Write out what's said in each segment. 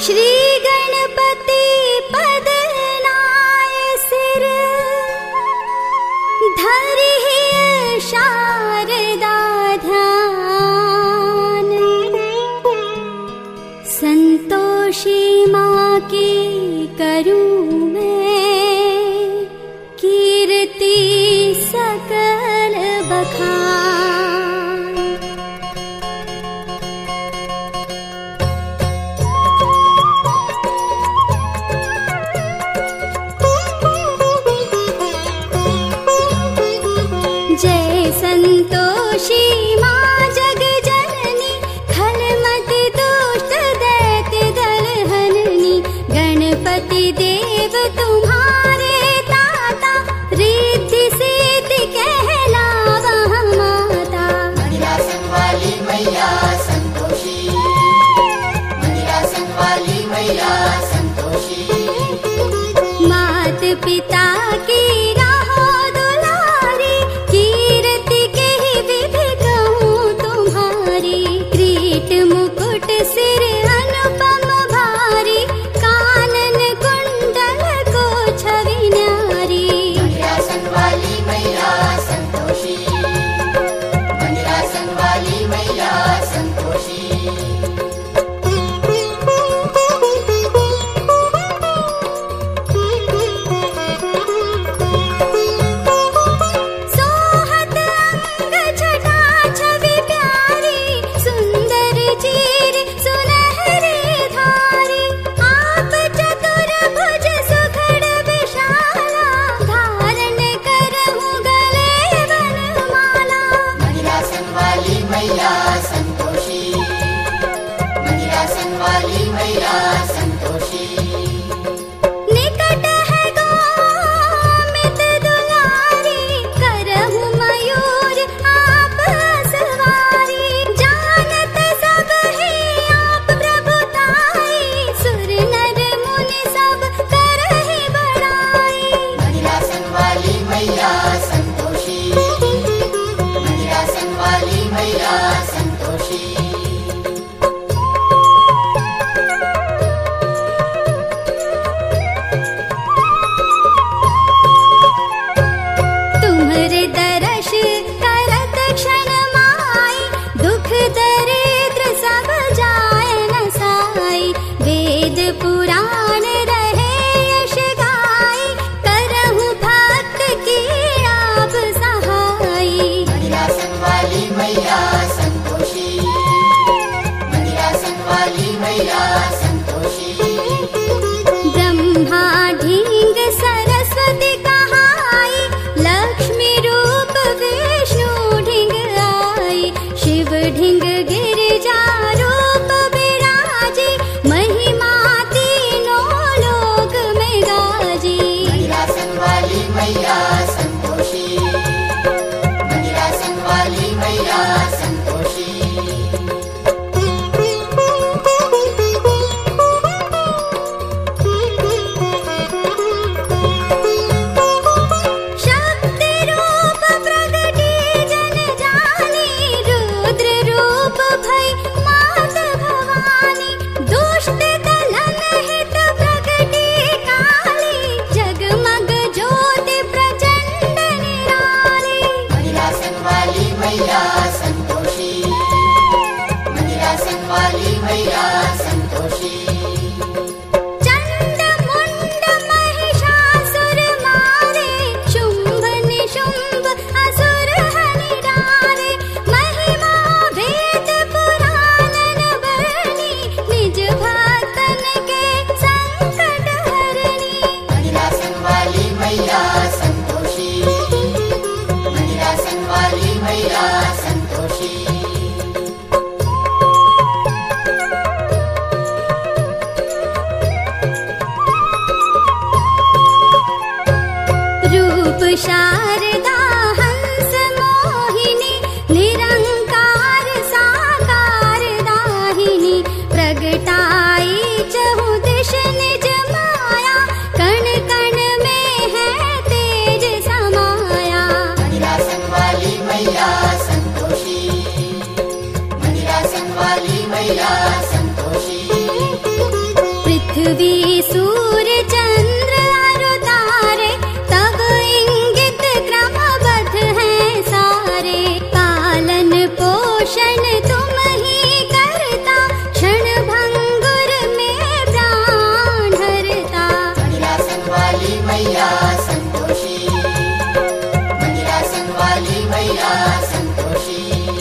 श्री गणपति पद नाय सिर, धरि शारदा ध्यान। संतोषी माँ की करूँ मैं, कीर्ति सकल बखान। जय संतोषी माँ जग जननी, खलमति दुष्ट दैत्य दल हननी। गणपति देव तुम्हारे ताता, रिद्धि सिद्धि कहलावा माता। मंदिरासन वाली मैया संतोषी, मंदिरासन वाली मैया संतोषी। मात पिता की राहो दुलारी, कीर्ति के विधि कहूँ तुम्हारी। क्रीट मुकुट सिर अनुपम भारी, कानन कुंडल को छवि न्यारी। मंदिरासन वाली मैया संतोषी, मंदिरासन वाली मैया संतोषी। सोहत अंग छटा छवि प्यारी, सुंदर चीर सुनहरी धारी। आप चतुर भुज सुघड़ विशाला, धारण करहु गले वनमाला। मंदिरासन वाली मैया संतोषी, मंदिरासन वाली मैया संतोषी। निकट है गोमित दुलारी, करहु मयूर आप सवारी। जानत सब ही आप प्रभुताई, सुर नर मुनि सब करहि बड़ाई। मंदिरासन वाली मैया संतोषी, मंदिरासन वाली मैया संतोषी। तुम्हरे दर्श करत क्षण माई, दुख दरिद्र सब जाय नसाई। वेद पुराण रहे यश गाई, करहु भक्त की आप सहाई। मंदिरासन वाली मैया संतोषी। पोषण तुम ही करता, क्षण भंगुर में प्राण हरता। मंदिरासन वाली मैया संतोषी, मंदिरासन वाली मैया संतोषी।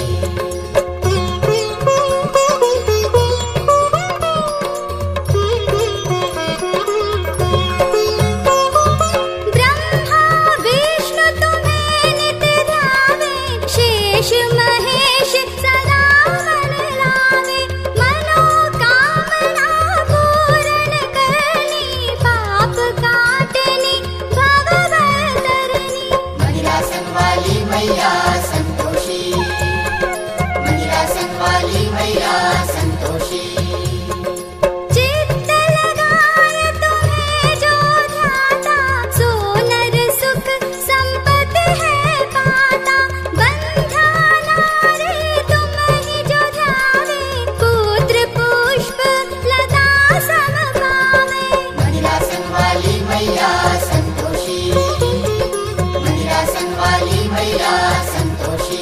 ब्रह्मा विष्णु तुम्हें नित ध्यावे, शेष महेश सदा मन लावे। मनोकामना पूर्ण करनी, पाप काटनी भव भय तरनी। मंदिरासन वाली मैया संतोषी, मंदिरासन वाली मैया संतोषी। चित्त लगाए तुम्हें जो ध्याता, सो नर सुख संपत्ति है पाता। बंधा नारी तुम ही जो ध्यावे, पुत्र पुष्प लता सम पावे। मंदिरासन वाली मैया संतोषी, मंदिरासन वाली मैया संतोषी।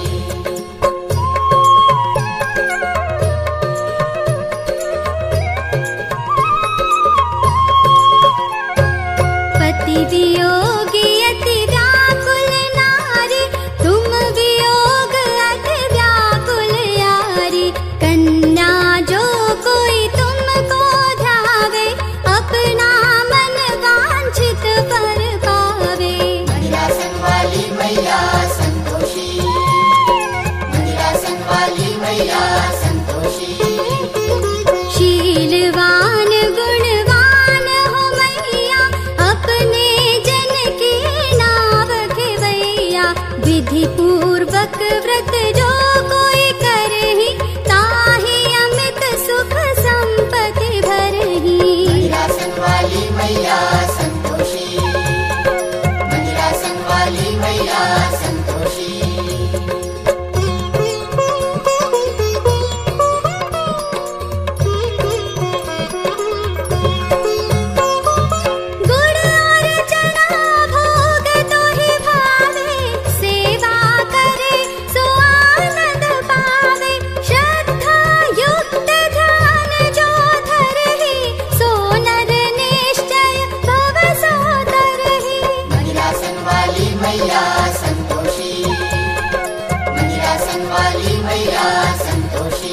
पति वियोगी अति व्याकुल नारी, तुम वियोग अति व्याकुल यारी। कन्या जो कोई तुमको ध्यावे, अपना मन वांछित पर पावे। मंदिरासन वाली मैया संतोषी, मंदिरासन वाली मैया संतोषी। शीलवान गुणवान हो मैया, अपने जन की नाव खेवैया। विधि पूर्वक व्रत जो कोई करही, ताहि अमित सुख संपत्ति भरही। मंदिरासन वाली मैया संतोषी, मंदिरासन वाली मैया संतोषी। गुड़ और चना भोग तो ही भावे, सेवा करे सो आनंद पावे। श्रद्धा युक्त ध्यान जो धरही, सो नर निश्चय भव सो तरही। मंदिरासन वाली मैया संतोषी, मंदिरासन वाली मैया संतोषी।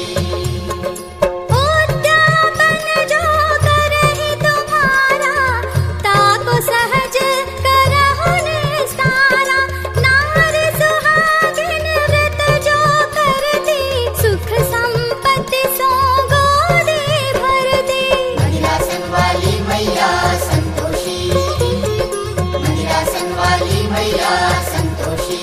उद्यापन जो करहि तुम्हारा, ताको सहज करहु निस्तारा। नारी सुहागिन व्रत जो करती, सुख संपत्ति सो गोदी भरती। मंदिरासन वाली मैया संतोषी, मंदिरासन वाली मैया संतोषी।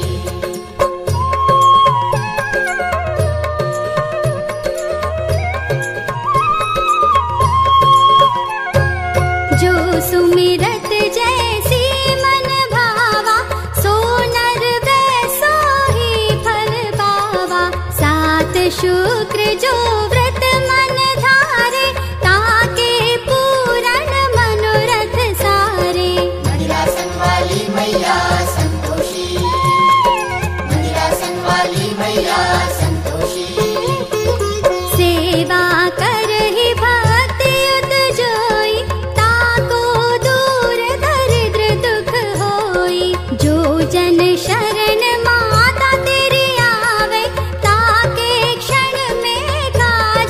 जो सुमिरत जैसी मन भावा, सो नर वैसो ही फल पावा। सात शुक्र जो व्रत मन धारे, ताके पूरन मनोरथ सारे। मंदिरासन वाली मैया संतोषी, मंदिरासन वाली मैया संतोषी। सेवा करहि भक्ति युत जोई, ताको दूर दरिद्र दुख होई। जो जन शरण माता तेरी आवे, ताके क्षण में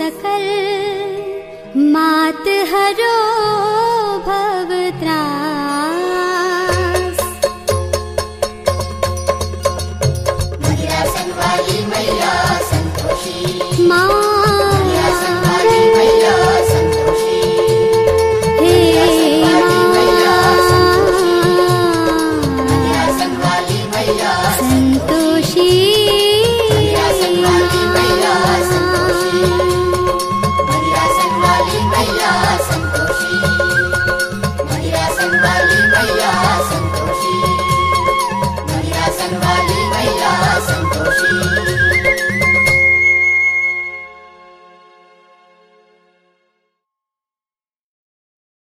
सकल मात हरो भव त्रास। मदिरासन वाली मैया संतोषी। माँ